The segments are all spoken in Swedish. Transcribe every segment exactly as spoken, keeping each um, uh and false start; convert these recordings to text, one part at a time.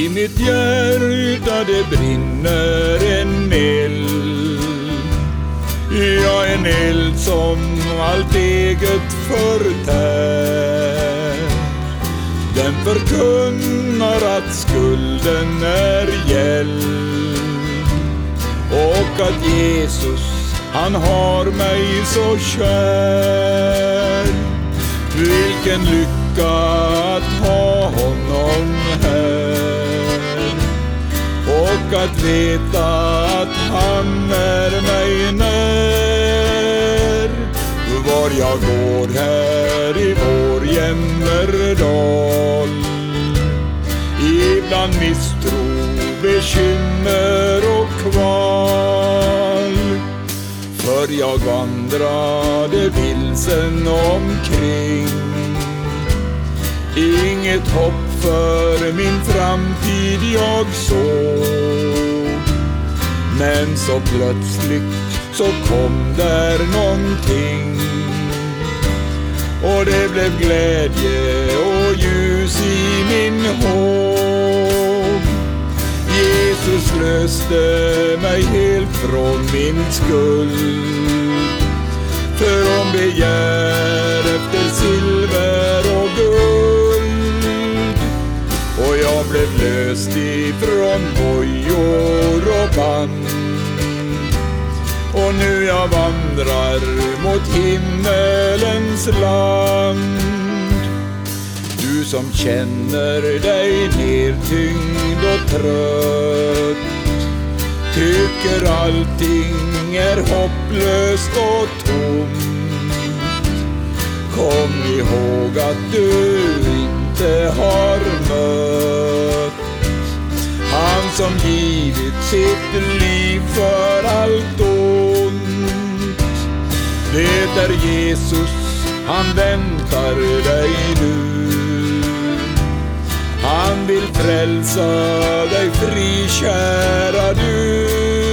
I mitt hjärta det brinner en eld, ja, en eld som allt eget förtär. Den förkunnar att skulden är gäld och att Jesus, han har mig så kär. Vilken lycka att ha honom här och att veta att han är mig när. Var jag går här i vår Jämmerdal, ibland misstro, bekymmer och kval. För jag vandrade vilsen omkring, inget hopp för min framtid jag såg. Men så plötsligt så kom där någonting, och det blev glädje och ljus i min håg. Jesus löste mig helt från min skuld, för om begär efter silver och guld. Och jag blev löst ifrån bojor och band, och nu jag vandrar mot himmelens land. Du som känner dig nedtyngd och trött, tycker allting är hopplöst och tomt, kom ihåg att du inte har mött han som givit sitt liv för allt ont. Det är Jesus, han väntar dig nu. Han vill frälsa dig fri, kära du.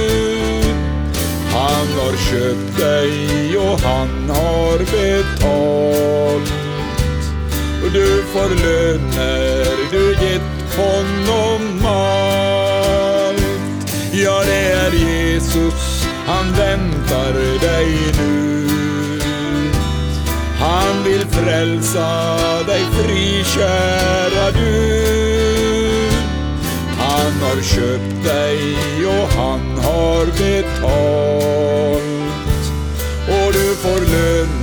Han har köpt dig och han har betalt, och du får löner du gett honom allt. Ja, det är Jesus, han väntar dig nu. Han vill frälsa dig fri, kära du. Han har köpt dig och han har betalt, och du får lön